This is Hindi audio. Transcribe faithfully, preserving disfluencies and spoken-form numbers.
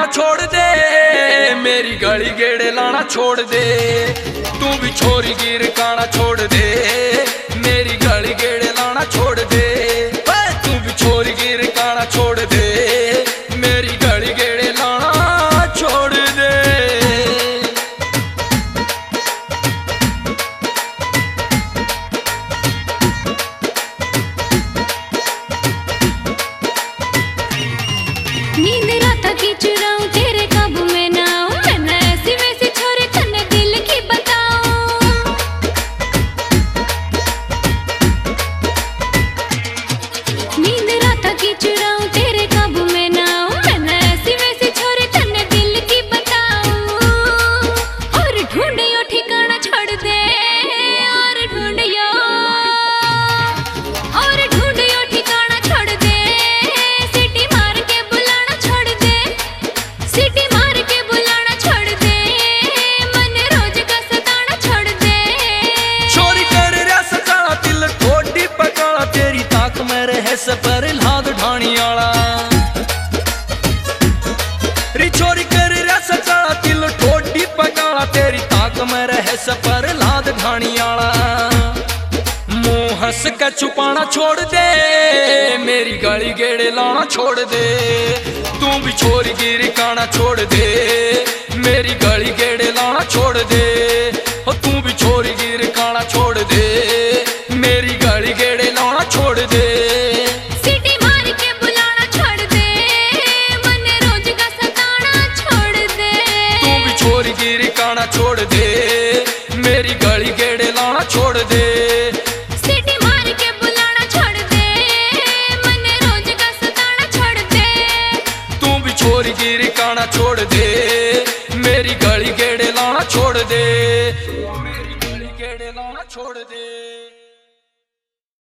छोड़ दे, मेरी गली गेड़े लाना छोड़ दे। तू भी छोरी गिर काना छोड़ दे, मेरी गली गेड़े लाना छोड़ दे। तू भी छोरी गिर काना छोड़ दे, मेरी गली गेड़े लाना छोड़ दे। नींद रात की चुराऊं तेरे काबू में ना आऊं, मैं ऐसी वैसी छोरी तन्ने दिल की बताऊं। नींद रात की चुराऊं तेरे काबू में ना आऊं, मैं ऐसी वैसी छोरी तन्ने दिल की बताऊं। और ढूंढियो ठिकाना छोड़ दे, और ढूंढियो और ढूंढियो ठिकाना छोड़ दे। सीटी मार के बुलाना छोड़ दे, सीटी मार के बुलाना छोड़ दे। मन रोज का सताना छोड़ दे। छोरी कर रहा सकाना दिल ठोडी पकाना, तेरी ताक में रहे सफर लाद ढाणी आला। री छोरी कर रहा सकाना दिल ठोडी पकाना, तेरी ताक में रहे सफर लाद ढाणी आला। मुंह हंस के छुपाना छोड़ दे, मेरी गली गेड़े लाना छोड़ दे। तू भी छोरी गिर काना छोड़ दे, मेरी गली गेड़े लाना छोड़ दे। हो तू भी छोरी गिर काना छोड़ दे, मेरी गली गेड़े लाना छोड़ दे। सीटी मार के बुलाना छोड़ दे, मन रोज का सताना छोड़ दे। तू भी छोरी गिर काना छोड़ दे, मेरी गली गेड़े लाना छोड़ दे। सीटी मार के बुलाना छोड़ दे, मन रोज का सताना छोड़ दे। तू भी छोरी गिर काना छोड़ दे, मेरी